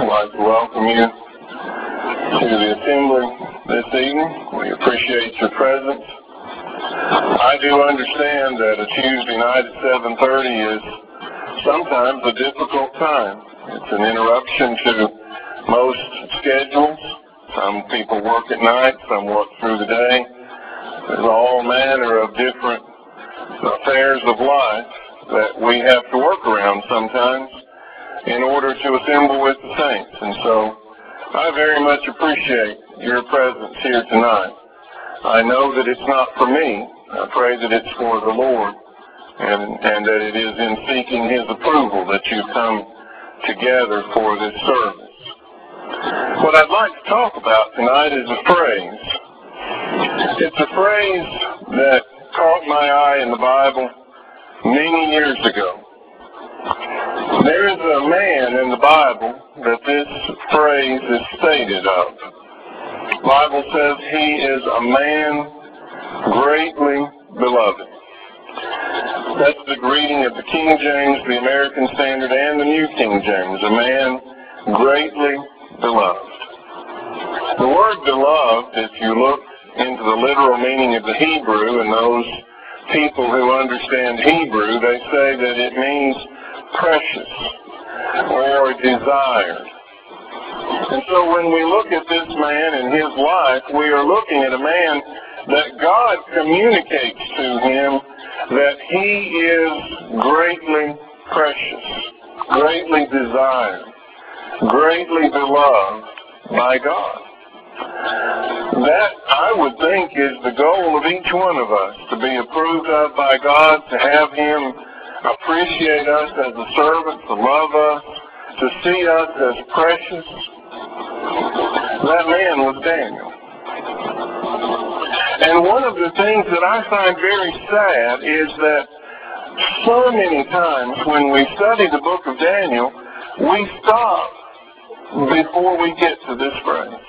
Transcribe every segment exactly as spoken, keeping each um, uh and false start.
like to welcome you to the assembly this evening. We appreciate your presence. I do understand that a Tuesday night at seven thirty is sometimes a difficult time. It's an interruption to most schedules. Some people work at night, some work through the day. There's all manner of different affairs of life that we have to work around sometimes in order to assemble with the saints. And so I very much appreciate your presence here tonight. I know that it's not for me. I pray that it's for the Lord, and, and that it is in seeking His approval that you come together for this service. What I'd like to talk about tonight is a phrase. It's a phrase that caught my eye in the Bible many years ago. There is a man in the Bible that this phrase is stated of. The Bible says he is a man greatly beloved. That's the greeting of the King James, the American Standard, and the New King James. A man greatly beloved. The word beloved, if you look into the literal meaning of the Hebrew, and those people who understand Hebrew, they say that it means precious or desired. And so when we look at this man and his life, we are looking at a man that God communicates to him that he is greatly precious, greatly desired, greatly beloved by God. That, I would think, is the goal of each one of us, to be approved of by God, to have Him appreciate us as a servant, to love us, to see us as precious. That man was Daniel. And one of the things that I find very sad is that so many times when we study the book of Daniel, we stop before we get to this phrase.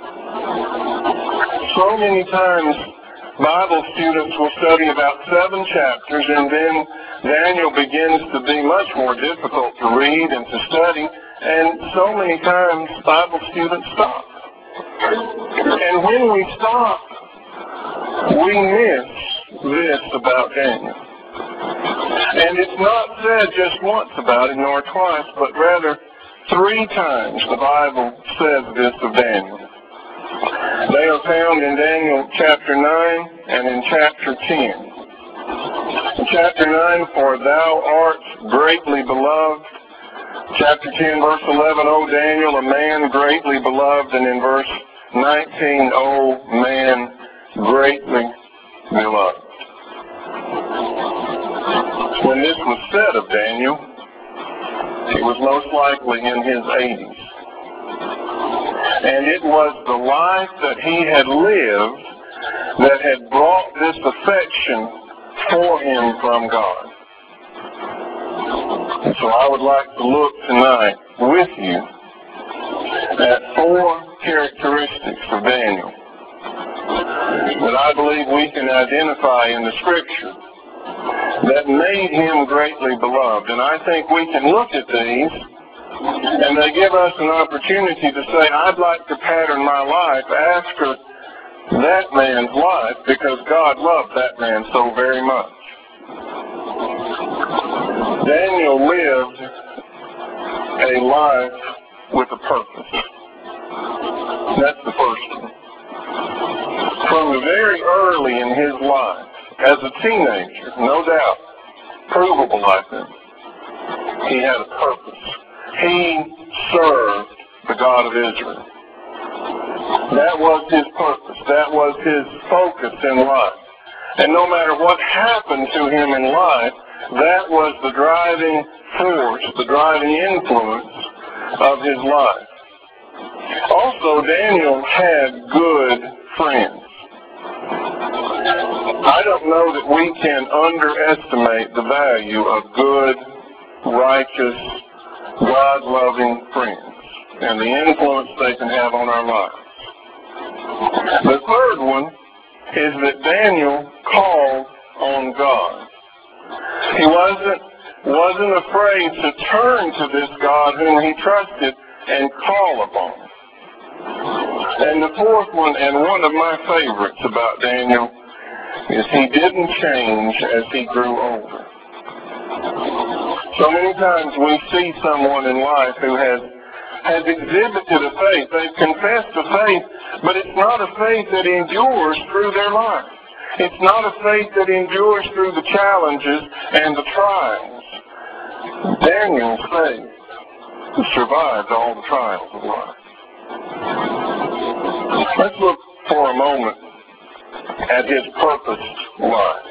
So many times Bible students will study about seven chapters, and then Daniel begins to be much more difficult to read and to study, and so many times Bible students stop. And when we stop, we miss this about Daniel. And it's not said just once about him, nor twice, but rather three times the Bible says this of Daniel. They are found in Daniel chapter nine and in chapter ten. In chapter nine, for thou art greatly beloved. Chapter ten, verse eleven, O Daniel, a man greatly beloved. And in verse nineteen, O man greatly beloved. When this was said of Daniel, he was most likely in his eighties. And it was the life that he had lived that had brought this affection for him from God. And so I would like to look tonight with you at four characteristics of Daniel that I believe we can identify in the Scripture that made him greatly beloved. And I think we can look at these, and they give us an opportunity to say, I'd like to pattern my life after that man's life, because God loved that man so very much. Daniel lived a life with a purpose. That's the first one. From very early in his life, as a teenager, no doubt, provable, I think, he had a purpose. He served the God of Israel. That was his purpose. That was his focus in life. And no matter what happened to him in life, that was the driving force, the driving influence of his life. Also, Daniel had good friends. I don't know that we can underestimate the value of good, righteous, God-loving friends and the influence they can have on our lives. The third one is that Daniel called on God. He wasn't, wasn't afraid to turn to this God whom he trusted and call upon him. And the fourth one, and one of my favorites about Daniel, is he didn't change as he grew older. So many times we see someone in life who has, has exhibited a faith. They've confessed a faith, but it's not a faith that endures through their life. It's not a faith that endures through the challenges and the trials. Daniel's faith survived all the trials of life. Let's look for a moment at his purposed life.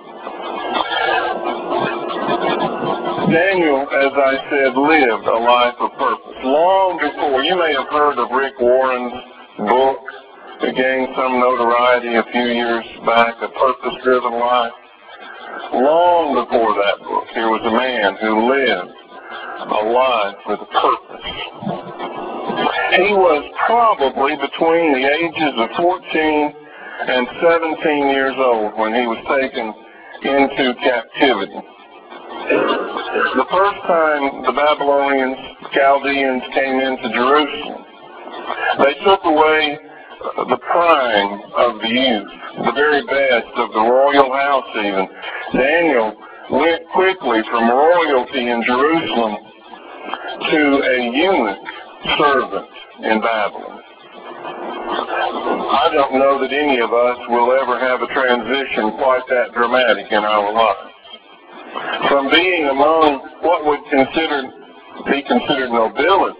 Daniel, as I said, lived a life of purpose. Long before, you may have heard of Rick Warren's book that gained some notoriety a few years back, A Purpose-Driven Life. Long before that book, there was a man who lived a life with a purpose. He was probably between the ages of fourteen and seventeen years old when he was taken into captivity. The first time the Babylonians, Chaldeans came into Jerusalem, they took away the prime of the youth, the very best of the royal house even. Daniel went quickly from royalty in Jerusalem to a eunuch servant in Babylon. I don't know that any of us will ever have a transition quite that dramatic in our lives. From being among what would consider, be considered nobility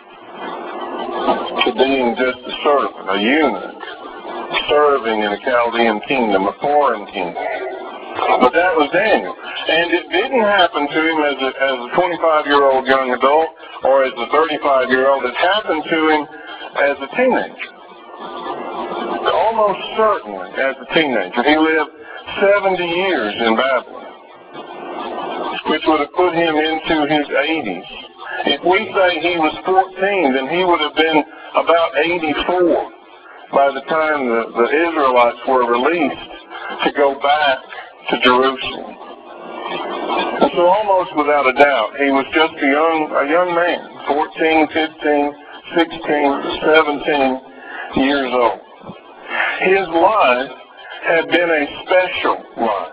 to being just a servant, a eunuch, serving in a Chaldean kingdom, a foreign kingdom. But that was Daniel. And it didn't happen to him as a, as a twenty-five-year-old young adult or as a thirty-five-year-old. It happened to him as a teenager. Almost certainly as a teenager. He lived seventy years in Babylon, which would have put him into his eighties. If we say he was fourteen, then he would have been about eighty-four by the time the, the Israelites were released to go back to Jerusalem. And so almost without a doubt, he was just a young, a young man, fourteen, fifteen, sixteen, seventeen years old. His life had been a special life.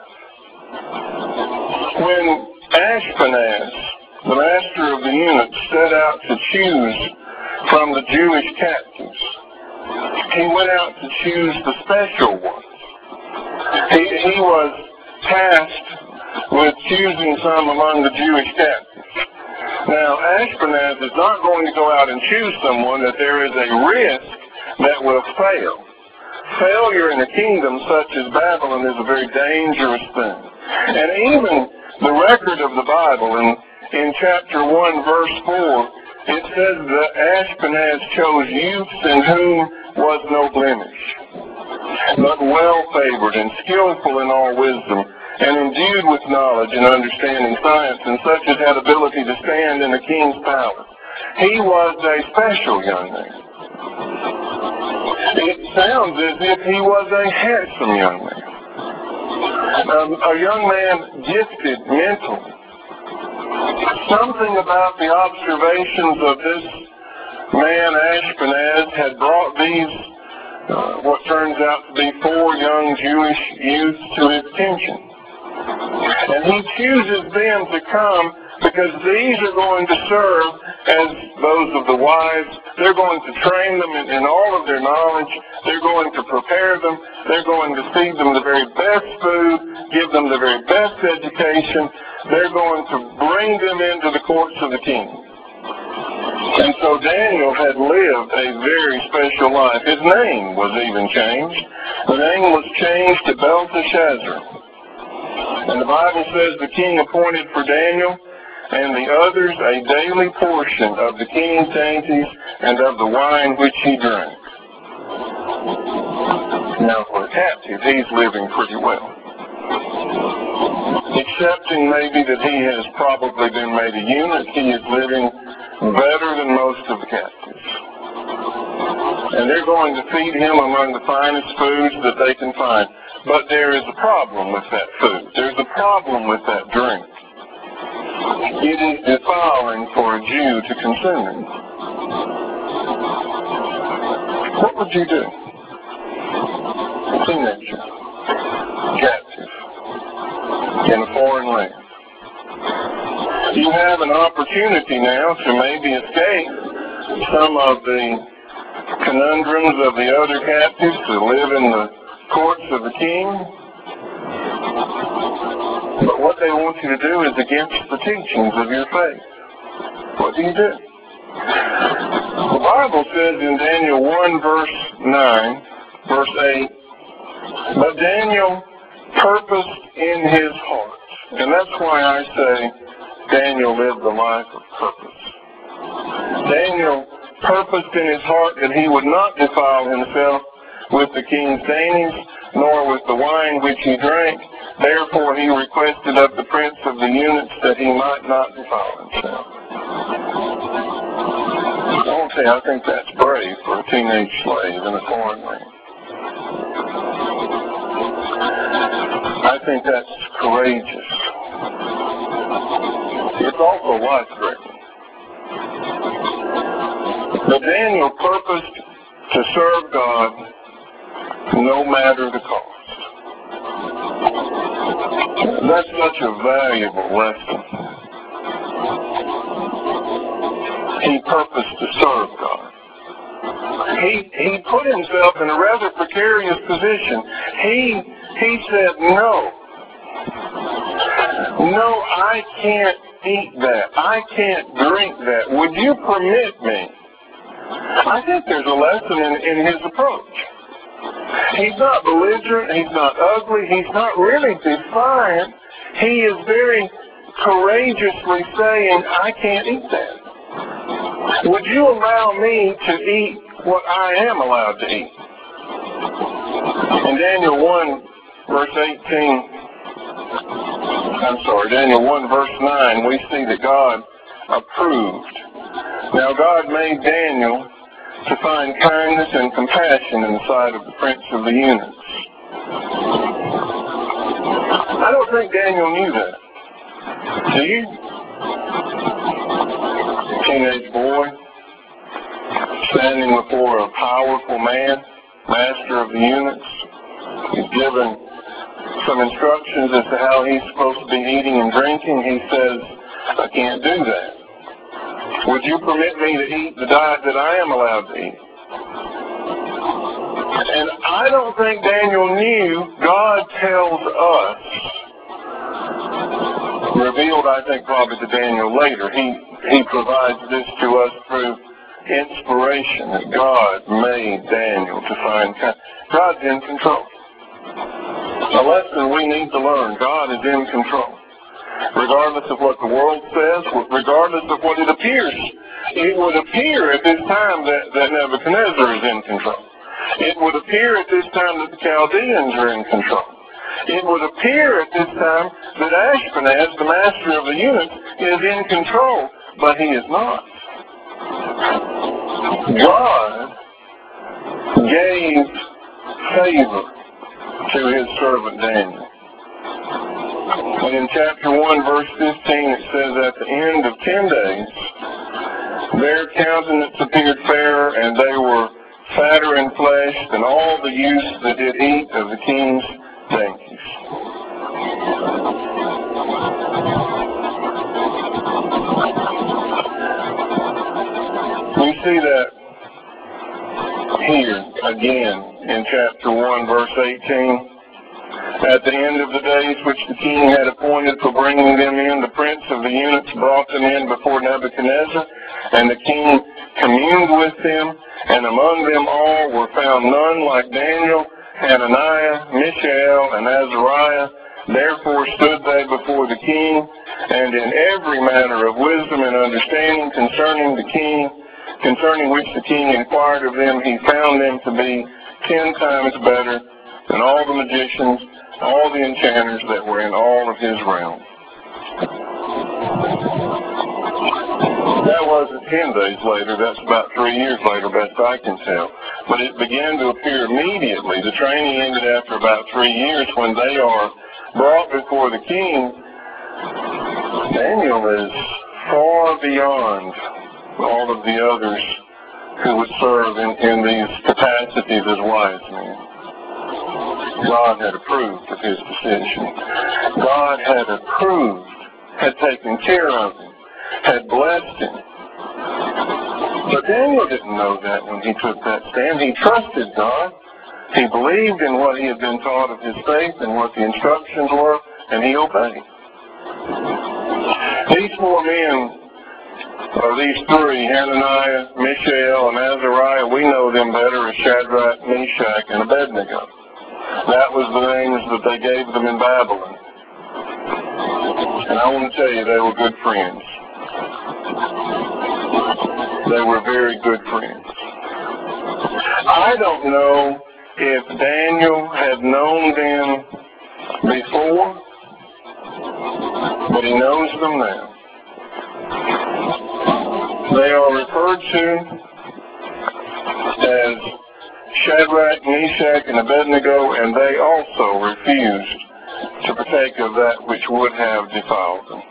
When Ashpenaz, the master of the eunuchs, set out to choose from the Jewish captives, he went out to choose the special ones. He, he was tasked with choosing some among the Jewish captives. Now, Ashpenaz is not going to go out and choose someone that there is a risk that will fail. Failure in a kingdom such as Babylon is a very dangerous thing. And even the record of the Bible in, in chapter one, verse four, it says that Ashpenaz chose youths in whom was no blemish, but well-favored and skillful in all wisdom, and endued with knowledge and understanding science, and such as had ability to stand in the king's palace. He was a special young man. It sounds as if he was a handsome young man. Um, a young man gifted mentally. Something about the observations of this man, Ashpenaz, had brought these, uh, what turns out to be four young Jewish youths to his attention. And he chooses them to come because these are going to serve as those of the wise. They're going to train them in, in all of their knowledge. They're going to prepare them. They're going to feed them the very best food, give them the very best education. They're going to bring them into the courts of the king. And so Daniel had lived a very special life. His name was even changed. The name was changed to Belteshazzar. And the Bible says the king appointed for Daniel and the others a daily portion of the king's dainties and of the wine which he drank. Now for a captive, he's living pretty well. Excepting maybe that he has probably been made a eunuch, he is living better than most of the captives. And they're going to feed him among the finest foods that they can find. But there is a problem with that food. There's a problem with that drink. It is defiling for a Jew to consume. what would you do? A teenager, captive, in a foreign land. You have an opportunity now to maybe escape some of the conundrums of the other captives, to live in the courts of the king. But what they want you to do is against the teachings of your faith. What do you do? The Bible says in Daniel one, verse nine, verse eight, but Daniel purposed in his heart. And that's why I say Daniel lived the life of purpose. Daniel purposed in his heart that he would not defile himself with the king's dainties, nor with the wine which he drank. Therefore he requested of the prince of the eunuchs that he might not defile himself. I won't say I think that's brave for a teenage slave in a foreign land. I think that's courageous. It's also life-threatening. But Daniel purposed to serve God no matter the cost. That's such a valuable lesson. He purposed to serve God. He, he put himself in a rather precarious position. He, he said, no. No, I can't eat that. I can't drink that. Would you permit me? I think there's a lesson in, in his approach. He's not belligerent. He's not ugly. He's not really defiant. He is very courageously saying, I can't eat that. Would you allow me to eat what I am allowed to eat? In Daniel one, verse eighteen, I'm sorry, Daniel one, verse nine, we see that God approved. Now God made Daniel to find kindness and compassion in the sight of the prince of the eunuchs. I don't think Daniel knew that. Do you? Teenage boy, standing before a powerful man, master of the eunuchs. He's given some instructions as to how he's supposed to be eating and drinking. He says, I can't do that. Would you permit me to eat the diet that I am allowed to eat? And I don't think Daniel knew. God tells us, revealed I think probably to Daniel later, he, he provides this to us through inspiration, that God made Daniel to find kindness. God's in control. A lesson we need to learn. God is in control. Regardless of what the world says, regardless of what it appears. It would appear at this time that, that Nebuchadnezzar is in control. It would appear at this time that the Chaldeans are in control. It would appear at this time that Ashpenaz, the master of the eunuchs, is in control, but he is not. God gave favor to his servant Daniel. And in chapter one, verse fifteen, it says, at the end of ten days, their countenance appeared fairer, and they were fatter in flesh than all the youths that did eat of the king's dainties. We see that here again in chapter one, verse eighteen. At the end of the days which the king had appointed for bringing them in, the prince of the eunuchs brought them in before Nebuchadnezzar, and the king communed with them, and among them all were found none like Daniel, Hananiah, Mishael, and Azariah. Therefore stood they before the king, and in every manner of wisdom and understanding concerning the king, concerning which the king inquired of them, he found them to be ten times better than all the magicians, all the enchanters that were in all of his realm. That wasn't ten days later. That's about three years later, best I can tell. But it began to appear immediately. The training ended after about three years when they are brought before the king. Daniel is far beyond all of the others who would serve in, in these capacities as wise men. God had approved of his decision. God had approved, had taken care of him, had blessed him. But Daniel didn't know that when he took that stand. He trusted God. He believed in what he had been taught of his faith and what the instructions were, and he obeyed. These four men, or these three, Hananiah, Mishael, and Azariah, we know them better as Shadrach, Meshach, and Abednego. That was the names that they gave them in Babylon. And I want to tell you, they were good friends. They were very good friends. I don't know if Daniel had known them before, but he knows them now. They are referred to as Shadrach, Meshach, and Abednego, and they also refused to partake of that which would have defiled them.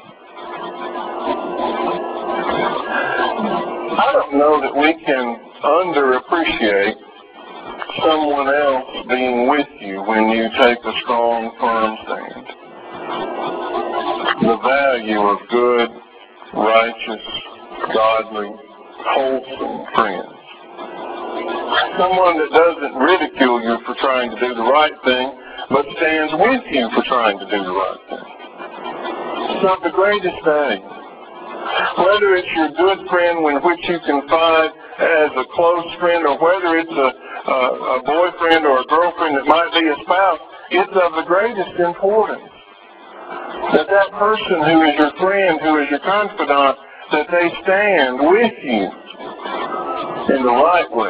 I don't know that we can underappreciate someone else being with you when you take a strong, firm stand. The value of good, righteous, godly, wholesome friends. Someone that doesn't ridicule you for trying to do the right thing, but stands with you for trying to do the right thing. It's not the greatest value. Whether it's your good friend in which you confide as a close friend, or whether it's a, a, a boyfriend or a girlfriend that might be a spouse, it's of the greatest importance that that person who is your friend, who is your confidant, that they stand with you in the right way.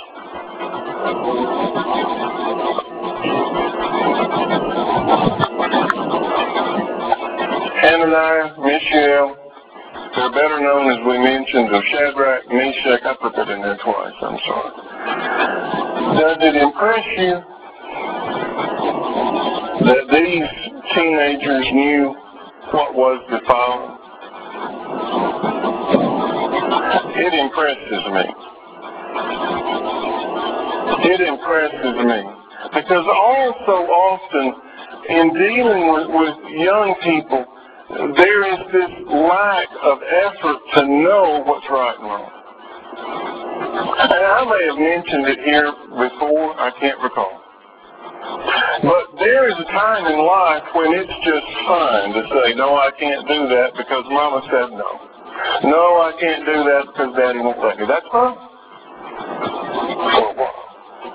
Hananiah, Mishael, they're better known, as we mentioned, of Shadrach, Meshach. I put that in there twice, I'm sorry. Does it impress you that these teenagers knew what was defiling? It impresses me. It impresses me. Because all so often, in dealing with, with young people, there is this lack of effort to know what's right and wrong. And I may have mentioned it here before, I can't recall. But there is a time in life when it's just fine to say, no, I can't do that because Mama said no. No, I can't do that because Daddy won't let me. That's fine. For a while.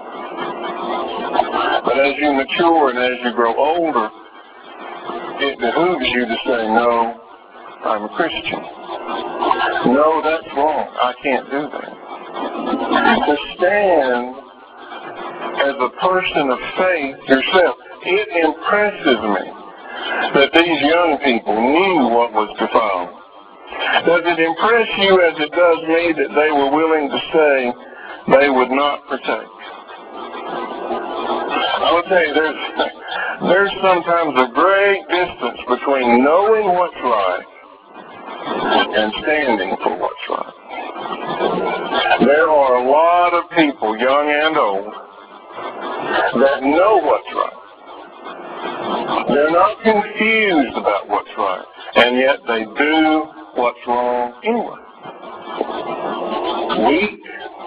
But as you mature and as you grow older, it behooves you to say, no, I'm a Christian. No, that's wrong. I can't do that. To stand as a person of faith yourself, it impresses me that these young people knew what was defiling. Does it impress you as it does me that they were willing to say they would not partake? I would tell you, there's, there's sometimes a great distance between knowing what's right and standing for what's right. There are a lot of people, young and old, that know what's right. They're not confused about what's right, and yet they do what's wrong anyway. Weak,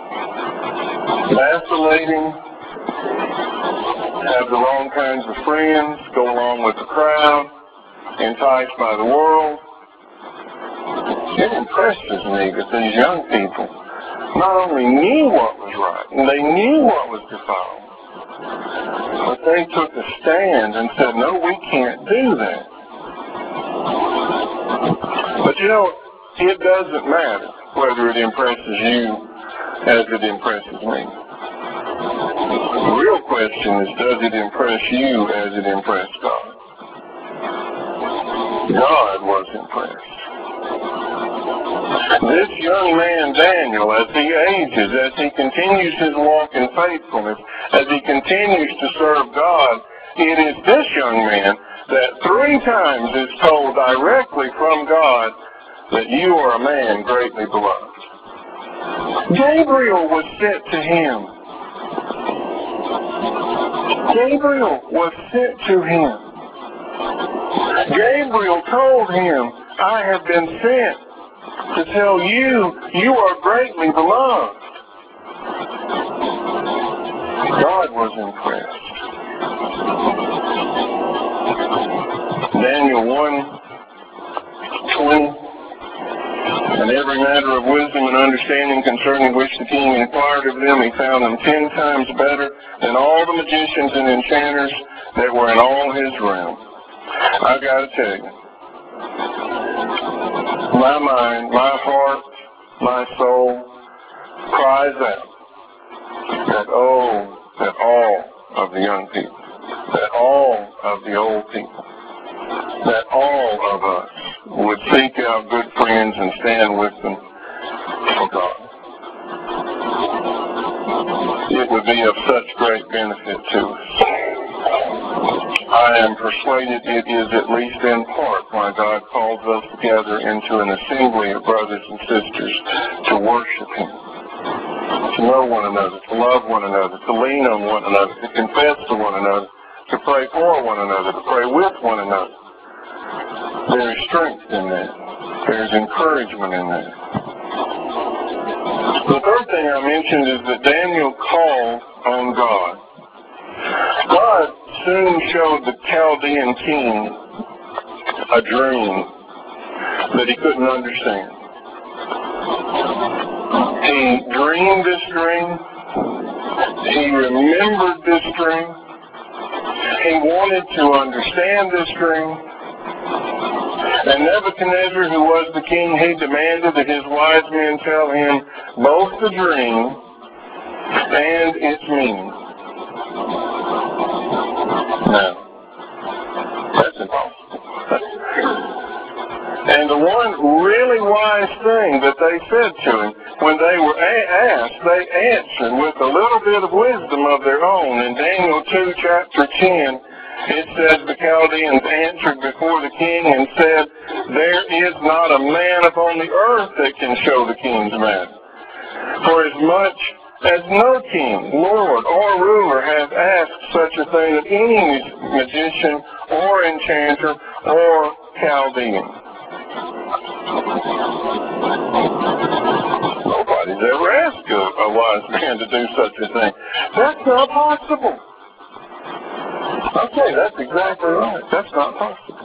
vacillating, have the wrong kinds of friends, go along with the crowd, enticed by the world. It impresses me that these young people not only knew what was right, and they knew what was defiling, but they took a stand and said, no, we can't do that. But you know, it doesn't matter whether it impresses you as it impresses me. The real question is, does it impress you as it impressed God? God was impressed. This young man, Daniel, as he ages, as he continues his walk in faithfulness, as he continues to serve God, it is this young man that three times is told directly from God that you are a man greatly beloved. Gabriel was sent to him. Gabriel was sent to him. Gabriel told him, I have been sent to tell you, you are greatly beloved. God was impressed. Daniel one twenty, and every matter of wisdom and understanding concerning which the king inquired of them, he found them ten times better than all the magicians and enchanters that were in all his realm. I've got to tell you, my mind, my heart, my soul cries out that, oh, that all of the young people, that all of the old people, that all of us would seek out good friends and stand with them for God. It would be of such great benefit to us. I am persuaded it is at least in part why God calls us together into an assembly of brothers and sisters to worship Him, to know one another, to love one another, to lean on one another, to confess to one another, to pray for one another, to pray with one another. There is strength in that. There is encouragement in that. The third thing I mentioned is that Daniel called on God. God soon showed the Chaldean king a dream that he couldn't understand. He dreamed this dream. He remembered this dream. He wanted to understand this dream. And Nebuchadnezzar, who was the king, he demanded that his wise men tell him both the dream and its meaning. No, that's impossible. And the one really wise thing that they said to him, when they were a- asked, they answered with a little bit of wisdom of their own. In Daniel two, chapter ten, it says, the Chaldeans answered before the king and said, there is not a man upon the earth that can show the king's matter. For as much as no king, lord, or ruler has asked such a thing of any magician or enchanter or Chaldean. Nobody's ever asked a, a wise man to do such a thing. That's not possible. Okay, that's exactly right. That's not possible.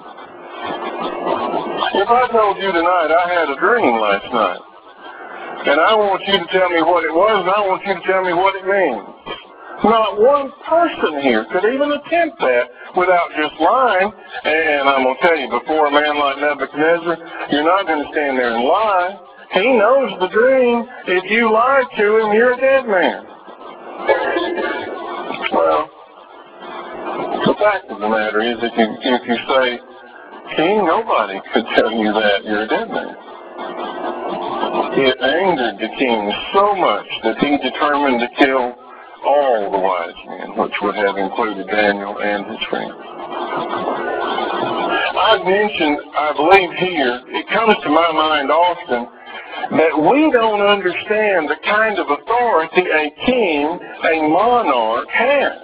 If I told you tonight I had a dream last night, and I want you to tell me what it was, and I want you to tell me what it means, not one person here could even attempt that without just lying. And I'm going to tell you, before a man like Nebuchadnezzar, you're not going to stand there and lie. He knows the dream. If you lie to him, you're a dead man. Well, the fact of the matter is, if you, if you say, King, nobody could tell you that, you're a dead man. It angered the king so much that he determined to kill all the wise men, which would have included Daniel and his friends. I've mentioned, I believe here, it comes to my mind often, that we don't understand the kind of authority a king, a monarch, has.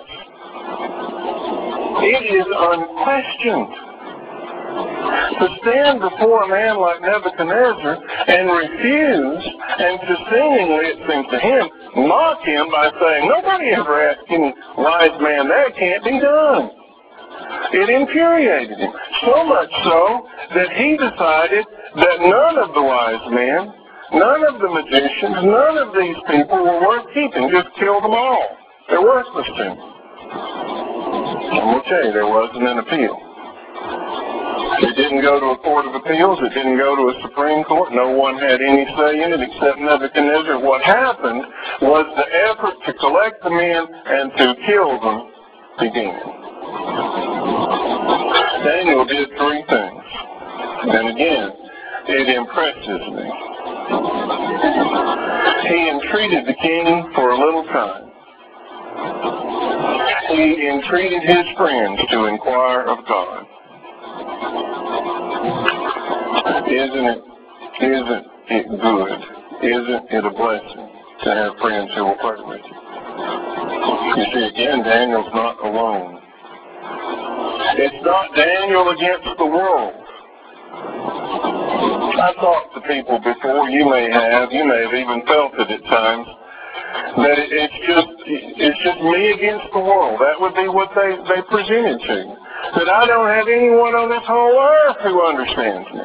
It is unquestioned. To stand before a man like Nebuchadnezzar and refuse, and to seemingly, it seems to him, mock him by saying, nobody ever asked any wise man that, can't be done. It infuriated him, so much so that he decided that none of the wise men, none of the magicians, none of these people were worth keeping. Just kill them all. They're worthless to him. I'm going to tell you, there wasn't an appeal. It didn't go to a court of appeals. It didn't go to a Supreme Court. No one had any say in it except Nebuchadnezzar. What happened was the effort to collect the men and to kill them began. Daniel did three things. And again, it impresses me. He entreated the king for a little time. He entreated his friends to inquire of God. Isn't it, isn't it good? Isn't it a blessing to have friends who will pray with you. You see, again, Daniel's not alone. It's not Daniel against the world. I've talked to people before, you may have, you may have even felt it at times, that it, it's just it's just me against the world. That would be what they, they presented to you. That I don't have anyone on this whole earth who understands me.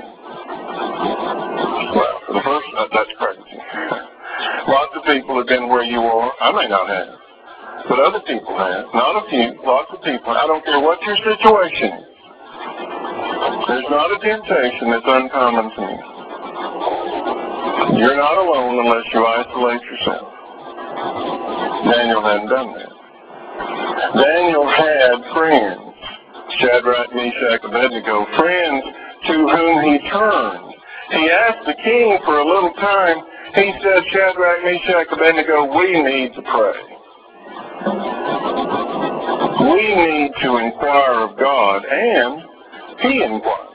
Well, for the first, uh, that's crazy. Lots of people have been where you are. I may not have. But other people have. Not a few. Lots of people. I don't care what your situation is. There's not a temptation that's uncommon to me. You're not alone unless you isolate yourself. Daniel hadn't done that. Daniel had friends. Shadrach, Meshach, Abednego, friends to whom he turned. He asked the king for a little time. He said, Shadrach, Meshach, Abednego, we need to pray. We need to inquire of God, and he inquired.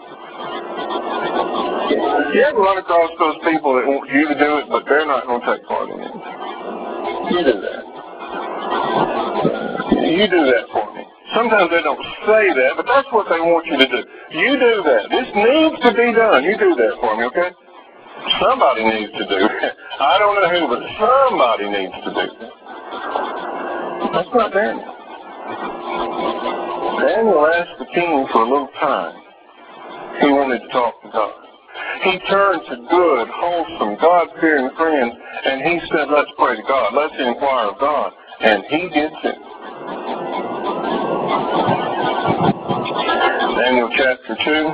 You ever run across those people that want you to do it, but they're not going to take part in it? You do that. You do that for me. Sometimes they don't say that, but that's what they want you to do. You do that. This needs to be done. You do that for me, okay? Somebody needs to do it. I don't know who, but somebody needs to do that. That's not Daniel. Daniel asked the king for a little time. He wanted to talk to God. He turned to good, wholesome, God-fearing friends, and he said, let's pray to God. Let's inquire of God. And he did too. Daniel chapter two.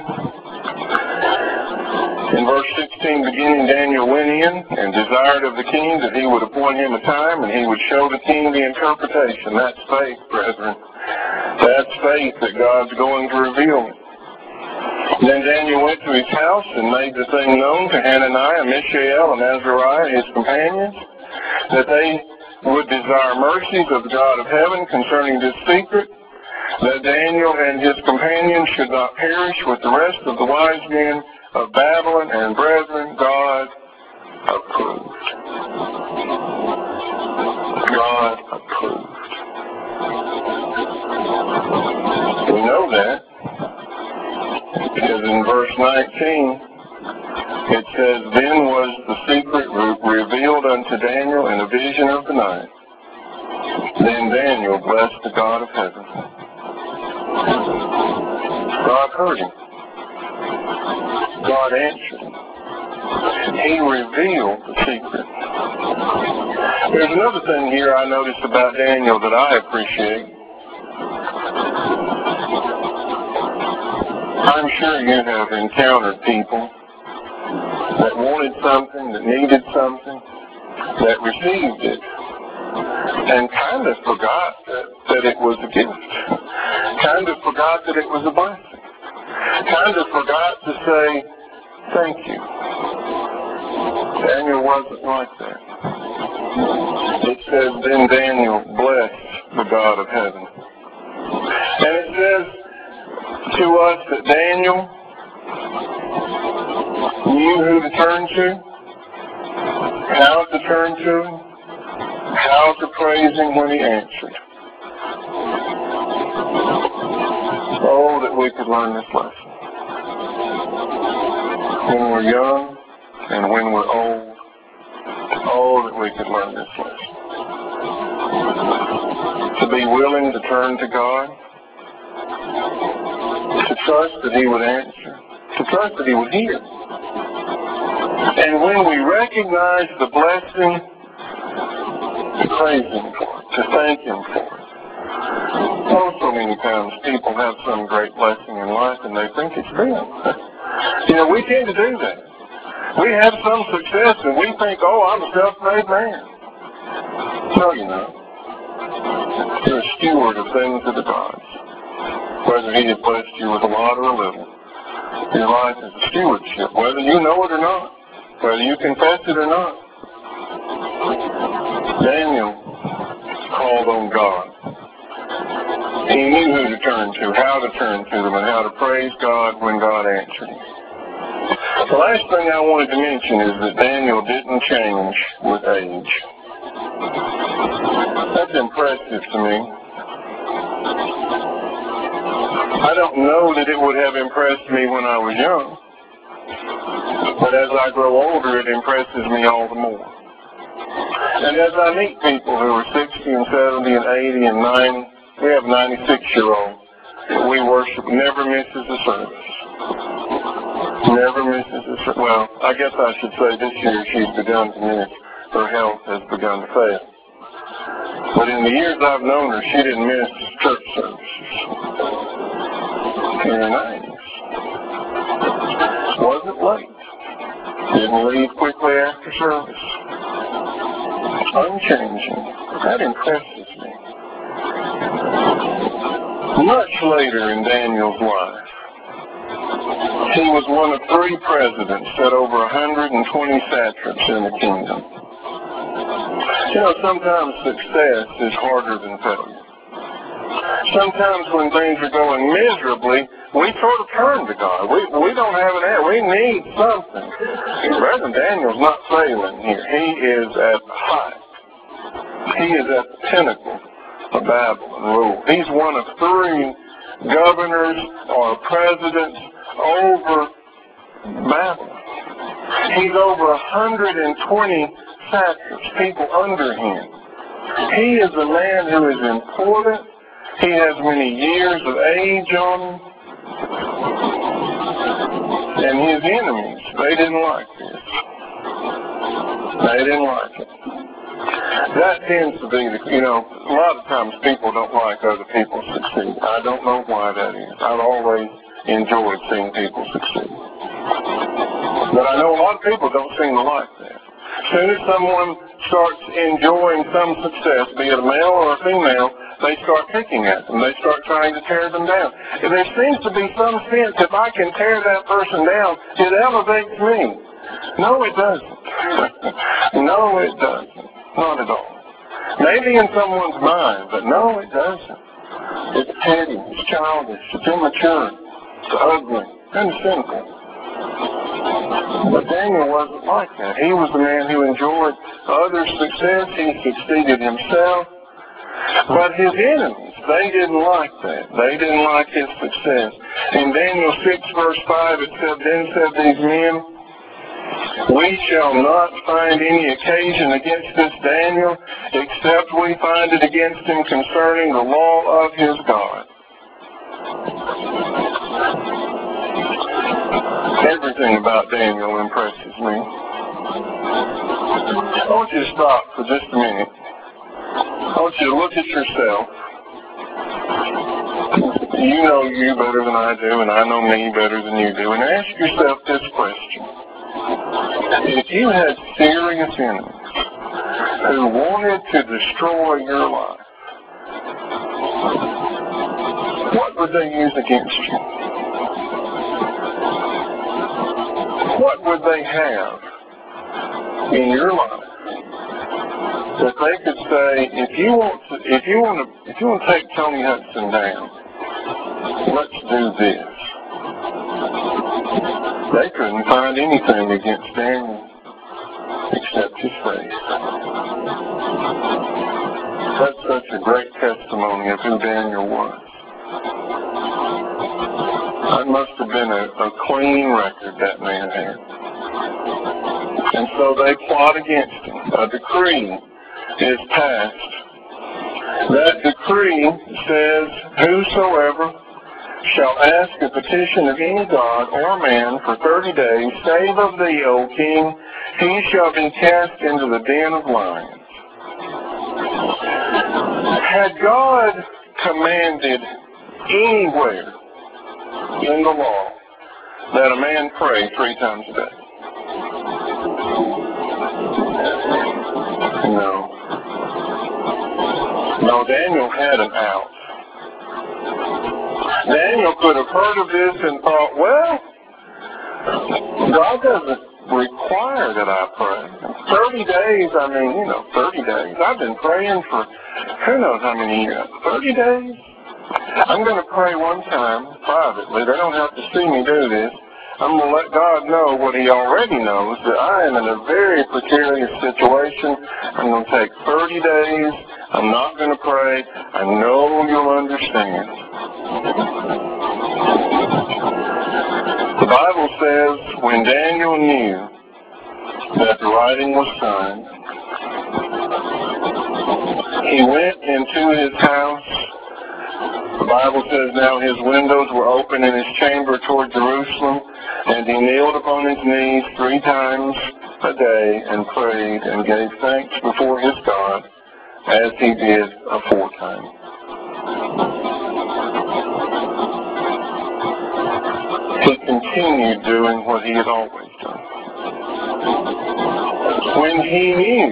In verse sixteen, beginning, Daniel went in and desired of the king that he would appoint him a time, and he would show the king the interpretation. That's faith, brethren. That's faith that God's going to reveal. Then Daniel went to his house and made the thing known to Hananiah, Mishael, and Azariah, his companions, that they would desire mercies of the God of heaven concerning this secret, that Daniel and his companions should not perish with the rest of the wise men of Babylon, and brethren, God approved. God approved. We know that because in verse nineteen it says, then was the secret re- revealed unto Daniel in a vision of the night. Then Daniel blessed the God of heaven. God heard him. God answered him. He revealed the secret. There's another thing here I noticed about Daniel that I appreciate. I'm sure you have encountered people that wanted something, that needed something, that received it, and kind of forgot that, that it was a gift. Kind of forgot that it was a blessing. Kind of forgot to say, thank you. Daniel wasn't like that. It says, then Daniel blessed the God of heaven. And it says to us that Daniel knew who to turn to, how to turn to him, how to praise him when he answered. Oh, that we could learn this lesson. When we're young and when we're old, oh, that we could learn this lesson. To be willing to turn to God, to trust that he would answer, to trust that he would hear. And when we recognize the blessing, to praise him for it, to thank him for it. Oh, so many times people have some great blessing in life and they think it's them. You know, we tend to do that. We have some success and we think, oh, I'm a self-made man. No, you're not. You're a steward of things that are God's. Whether he has blessed you with a lot or a little. Your life is a stewardship, whether you know it or not. Whether you confess it or not. Daniel called on God. He knew who to turn to, how to turn to them, and how to praise God when God answered him. The last thing I wanted to mention is that Daniel didn't change with age. That's impressive to me. I don't know that it would have impressed me when I was young, but as I grow older, it impresses me all the more. And as I meet people who are sixty and seventy and eighty and ninety, we have ninety-six-year-olds that we worship, never misses a service. Never misses a service. Well, I guess I should say this year she's begun to miss. Her health has begun to fail. But in the years I've known her, she didn't miss church services. In her nineties. Wasn't late. Didn't leave quickly after service. Unchanging. That impresses me. Much later in Daniel's life, he was one of three presidents that over one hundred twenty satraps in the kingdom. You know, sometimes success is harder than failure. Sometimes when things are going miserably, we sort of turn to God. We we don't have an answer. We need something. Reverend Daniel's not failing here. He is at the height. He is at the pinnacle of Babylon rule. He's one of three governors or presidents over Babylon. He's over one hundred twenty satraps, people under him. He is a man who is important. He has many years of age on him. And his enemies, they didn't like this. They didn't like it. That tends to be, the, you know, a lot of times people don't like other people succeed. I don't know why that is. I've always enjoyed seeing people succeed. But I know a lot of people don't seem to like that. As soon as someone starts enjoying some success, be it a male or a female, they start picking at them. They start trying to tear them down. And there seems to be some sense, if I can tear that person down, it elevates me. No, it doesn't. No, it doesn't. Not at all. Maybe in someone's mind, but no, it doesn't. It's petty, it's childish, it's immature, it's ugly, and sinful. But Daniel wasn't like that. He was the man who enjoyed others' success. He succeeded himself. But his enemies, they didn't like that. They didn't like his success. In Daniel six, verse five, it said, "Then said these men, we shall not find any occasion against this Daniel, except we find it against him concerning the law of his God." Everything about Daniel impresses me. I want you to stop for just a minute. I want you to look at yourself. You know you better than I do, and I know me better than you do. And ask yourself this question. If you had serious enemies who wanted to destroy your life, what would they use against you? What would they have in your life that they could say, if you want to, if you want to, if you want to take Tony Hudson down, let's do this. They couldn't find anything against Daniel except his face. That's such a great testimony of who Daniel was. That must have been a, a clean record that man had. And so they plot against him. A decree is passed. That decree says, "Whosoever shall ask a petition of any god or man for thirty days, save of thee, O king, he shall be cast into the den of lions." Had God commanded anywhere in the law that a man pray three times a day? No. No, Daniel had an out. Daniel could have heard of this and thought, well, God doesn't require that I pray. thirty days, I mean, you know, thirty days. I've been praying for who knows how many years. thirty days? I'm going to pray one time privately. They don't have to see me do this. I'm going to let God know what he already knows, that I am in a very precarious situation. I'm going to take thirty days. I'm not going to pray. I know you'll understand. The Bible says when Daniel knew that the writing was signed, he went into his house. The Bible says now his windows were open in his chamber toward Jerusalem, and he kneeled upon his knees three times a day and prayed and gave thanks before his God as he did aforetime. He continued doing what he had always done. When he knew,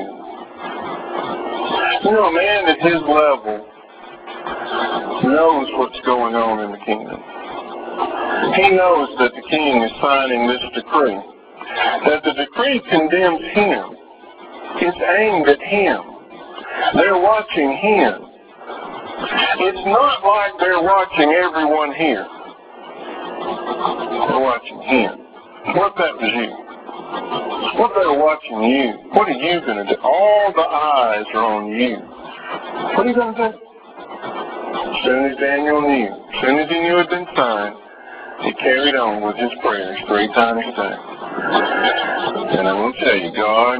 you know, a man at his level knows what's going on in the kingdom. He knows that the king is signing this decree, that the decree condemns him. It's aimed at him. They're watching him. It's not like they're watching everyone here. They're watching him. What if that was you? What if they were watching you? What are you going to do? All the eyes are on you. What are you going to do? As soon as Daniel knew, as soon as he knew it had been signed, he carried on with his prayers three times a day. And I'm going to tell you, God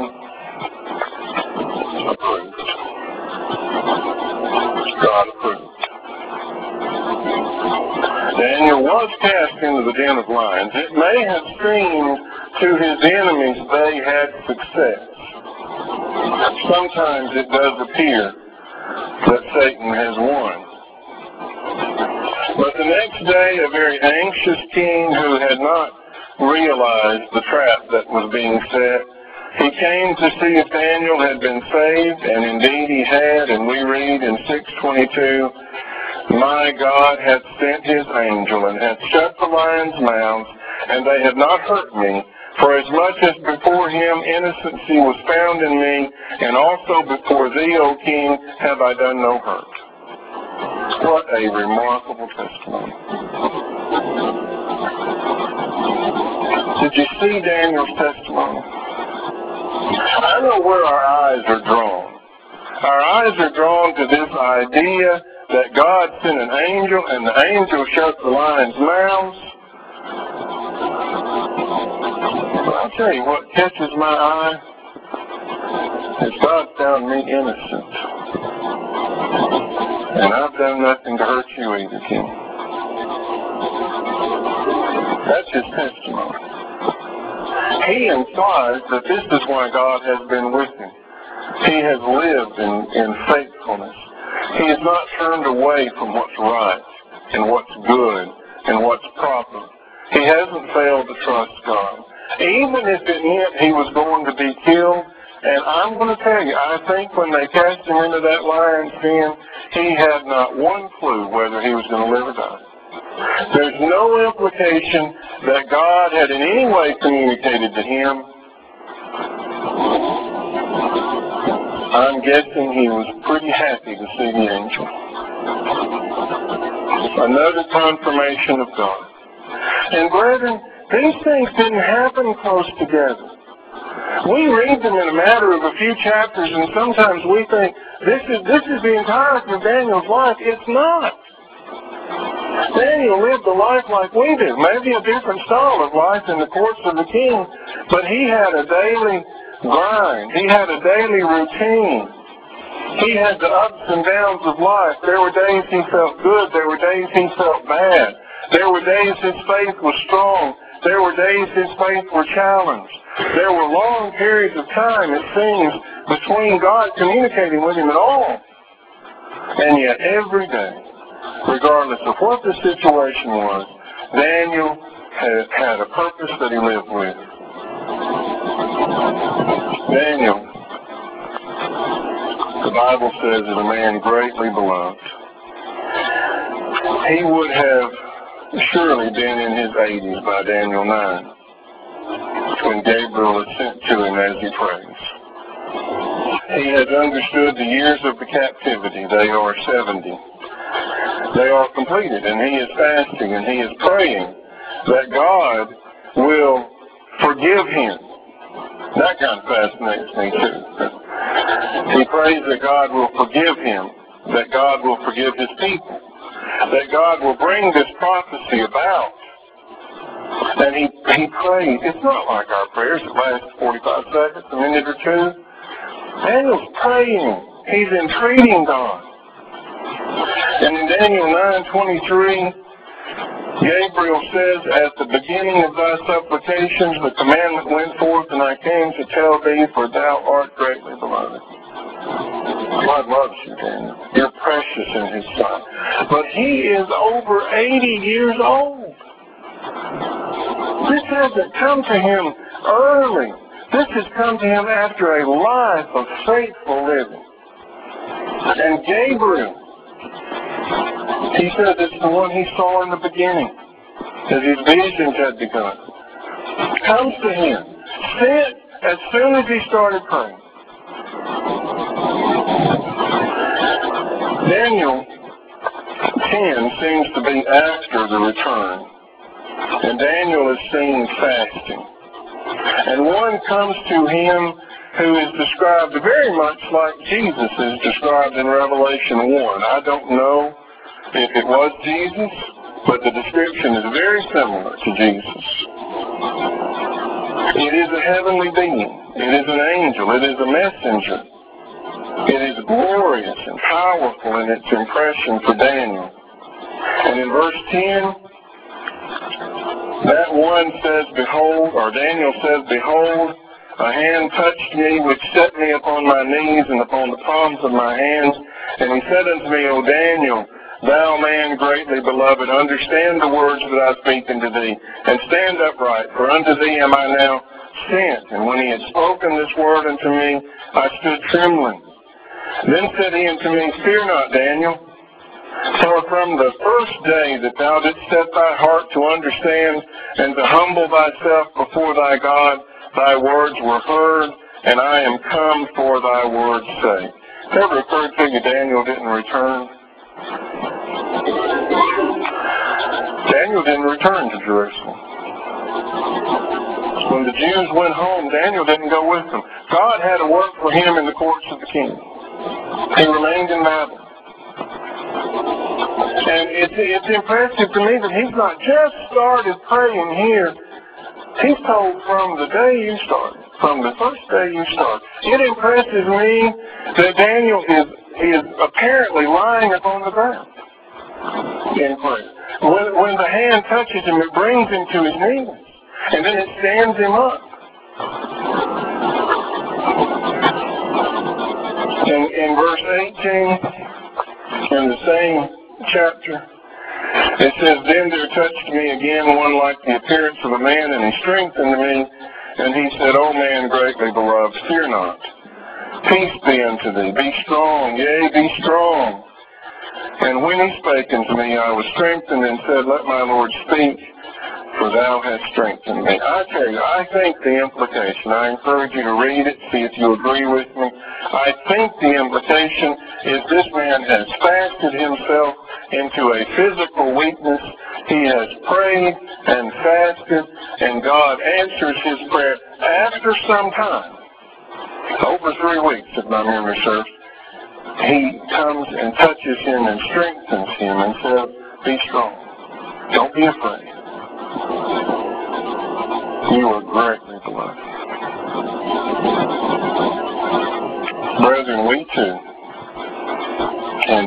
approved. God approved. Daniel was cast into the den of lions. It may have seemed to his enemies they had success. Sometimes it does appear that Satan has won. But the next day, a very anxious king who had not realized the trap that was being set, he came to see if Daniel had been saved, and indeed he had, and we read in six twenty-two, my God hath sent his angel, and hath shut the lions' mouths, and they have not hurt me, for as much as before him innocency was found in me, and also before thee, O king, have I done no hurt. What a remarkable testimony. Did you see Daniel's testimony? I know where our eyes are drawn. Our eyes are drawn to this idea that God sent an angel, and the angel shut the lions' mouths. But I'll tell you what catches my eye is God found me innocent. And I've done nothing to hurt you either, King. That's his testimony. He implies that this is why God has been with him. He has lived in, in faithfulness. He has not turned away from what's right and what's good and what's proper. He hasn't failed to trust God. Even if it meant he was going to be killed, and I'm going to tell you, I think when they cast him into that lion's den, he had not one clue whether he was going to live or die. There's no implication that God had in any way communicated to him. I'm guessing he was pretty happy to see the angel. Another confirmation of God. And brethren, these things didn't happen close together. We read them in a matter of a few chapters, and sometimes we think, this is this is the entirety of Daniel's life. It's not. Daniel lived a life like we do, maybe a different style of life in the courts of the king, but he had a daily grind. He had a daily routine. He had the ups and downs of life. There were days he felt good. There were days he felt bad. There were days his faith was strong. There were days his faith were challenged. There were long periods of time, it seems, between God communicating with him at all. And yet every day, regardless of what the situation was, Daniel had, had a purpose that he lived with. Daniel, the Bible says, is a man greatly beloved. He would have surely been in his eighties by Daniel nine, when Gabriel was sent to him as he prays. He has understood the years of the captivity. They are seventy. They are completed, and he is fasting, and he is praying that God will forgive him. That kind of fascinates me too. He prays that God will forgive him, that God will forgive his people, that God will bring this prophecy about. And he, he prays. It's not like our prayers that last forty-five seconds, a minute or two. Daniel's praying. He's entreating God. And in Daniel nine twenty-three, Gabriel says, at the beginning of thy supplications, the commandment went forth, and I came to tell thee, for thou art greatly beloved. God loves you, Daniel. You're precious in his sight. But he is over eighty years old. This hasn't come to him early. This has come to him after a life of faithful living. And Gabriel, he said it's the one he saw in the beginning, as his visions had begun, comes to him, sent as soon as he started praying. Daniel ten seems to be after the return, and Daniel is seen fasting. And one comes to him who is described very much like Jesus is described in Revelation one. I don't know if it was Jesus, but the description is very similar to Jesus. It is a heavenly being. It is an angel. It is a messenger. It is glorious and powerful in its impression for Daniel. And in verse ten, that one says, behold, or Daniel says, behold, a hand touched me, which set me upon my knees and upon the palms of my hands. And he said unto me, O Daniel, thou man greatly beloved, understand the words that I speak unto thee, and stand upright, for unto thee am I now sent. And when he had spoken this word unto me, I stood trembling. Then said he unto me, fear not, Daniel, for from the first day that thou didst set thy heart to understand and to humble thyself before thy God, thy words were heard, and I am come for thy word's sake. Ever occurred to you Daniel didn't return? Daniel didn't return to Jerusalem. When the Jews went home, Daniel didn't go with them. God had a work for him in the courts of the king. He remained in Babylon. And it's, it's impressive to me that he's not just started praying here. He's told from the day you started, from the first day you started. It impresses me that Daniel is, is apparently lying upon the ground in prayer. When, when the hand touches him, it brings him to his knees, and then it stands him up. In, in verse eighteen, in the same chapter, it says, then there touched me again one like the appearance of a man, and he strengthened me, and he said, O man greatly beloved, fear not. Peace be unto thee. Be strong, yea, be strong. And when he spake unto me, I was strengthened, and said, let my Lord speak, for thou hast strengthened me. I tell you, I think the implication, I encourage you to read it, see if you agree with me. I think the implication is this man has fasted himself into a physical weakness. He has prayed and fasted, and God answers his prayer after some time. Over three weeks, if my memory serves. He comes and touches him and strengthens him and says, be strong. Don't be afraid. You are greatly beloved. Brethren, we too